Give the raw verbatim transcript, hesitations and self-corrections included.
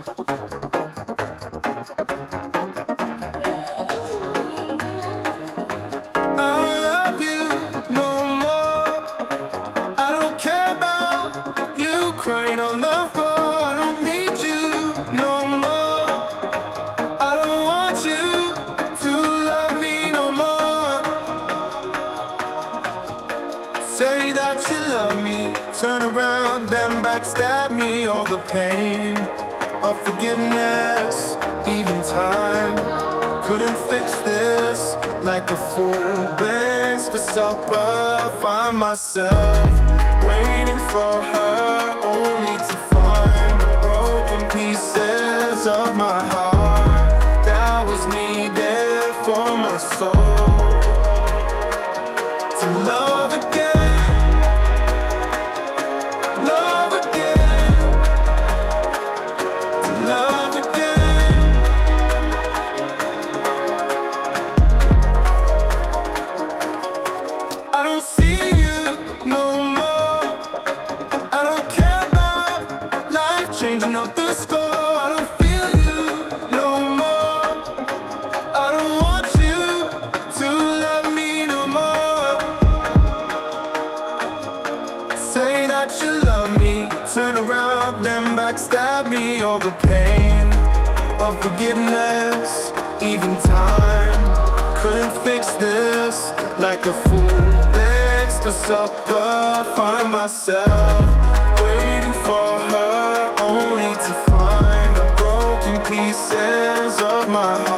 love you no more. I don't care about you crying on the floor. I don't need you no more. I don't want you to love me no more. Say that you love me, turn around and backstab me. All the pain of forgiveness, even time couldn't fix this. Like a fool begs for supper, find myself waiting for her, only to find the broken pieces of my heart that was needed for my soul to love again, love again, to love again. I don't see you no more. I don't care about life changing up the score. I don't feel you no more. I don't want you to love me no more. Say that you love me, turn around and backstab me. All the pain of forgiveness, even time couldn't fix this. Like a fool begs for supper, find myself waiting for her, only to find the broken pieces of my heart